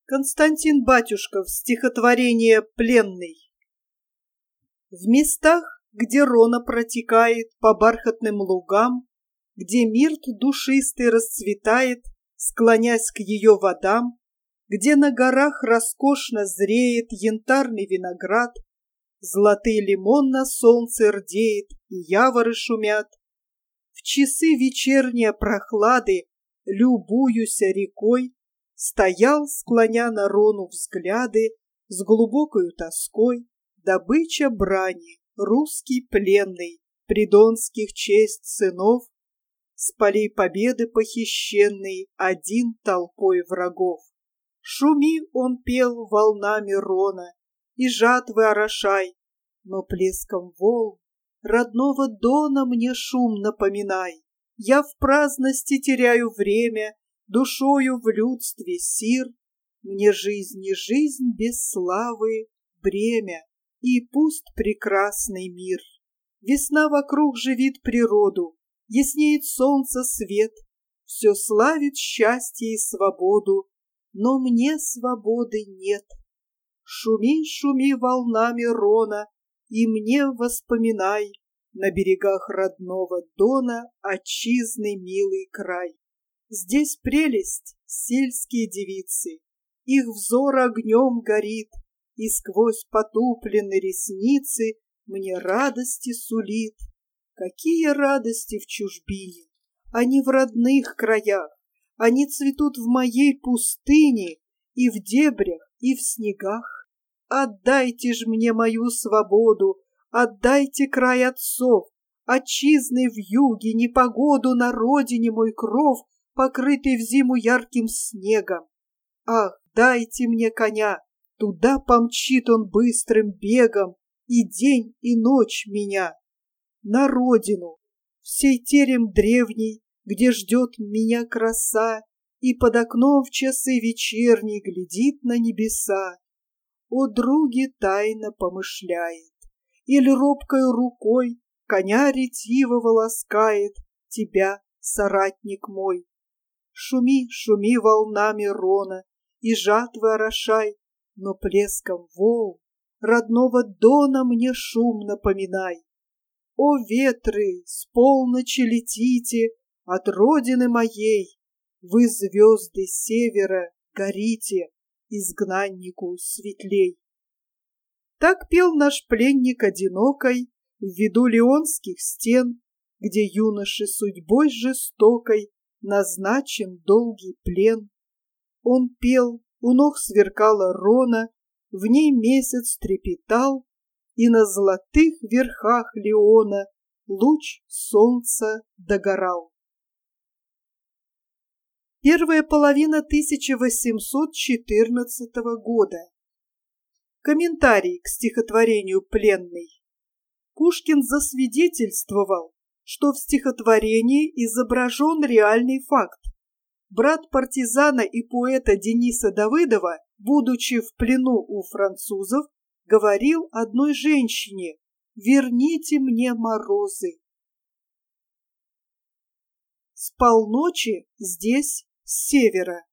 Константин Батюшков, стихотворение «Пленный». В местах, где Рона протекает по бархатным лугам, где мирт душистый расцветает, склонясь к ее водам, где на горах роскошно зреет янтарный виноград, золотый лимон на солнце рдеет и яворы шумят. В часы вечерней прохлады, любуюся рекой, стоял, склоня на Рону взгляды, с глубокою тоской, добыча брани, русский пленный, придонских честь сынов, с полей победы похищенный, один толпой врагов. Шуми, он пел волнами Рона, и жатвы орошай, но плеском волн родного Дона мне шум напоминай. Я в праздности теряю время, душою в людстве сир. Мне жизнь не жизнь без славы, бремя, и пуст прекрасный мир. Весна вокруг живит природу, яснеет солнце свет, все славит счастье и свободу, но мне свободы нет. Шуми, шуми волнами Рона, и мне воспоминай на берегах родного Дона отчизны милый край. Здесь прелесть сельские девицы, их взор огнем горит, и сквозь потупленные ресницы мне радости сулит. Какие радости в чужбине, они в родных краях, они цветут в моей пустыне и в дебрях, и в снегах. Отдайте ж мне мою свободу, отдайте край отцов, отчизны вьюги, непогоду на родине мой кров, покрытый в зиму ярким снегом. Ах, дайте мне коня, туда помчит он быстрым бегом, и день, и ночь меня. На родину, в сей терем древний, где ждет меня краса, и под окном в часы вечерней глядит на небеса. О друге тайно помышляет, или робкою рукой коня ретивого ласкает тебя, соратник мой. Шуми, шуми волнами Рона, и жатвы орошай, но плеском волн родного Дона мне шум напоминай. О ветры, с полночи летите от родины моей, вы, звезды севера, горите, изгнаннику светлей. Так пел наш пленник одинокой в виду леонских стен, где юноше судьбой жестокой назначен долгий плен. Он пел, у ног сверкала Рона, в ней месяц трепетал, и на золотых верхах Леона луч солнца догорал. Первая половина 1814 года. Комментарий к стихотворению «Пленный». Пушкин засвидетельствовал, что в стихотворении изображен реальный факт. Брат партизана и поэта Дениса Давыдова, будучи в плену у французов, говорил одной женщине: «Верните мне морозы». С полночи здесь, с севера,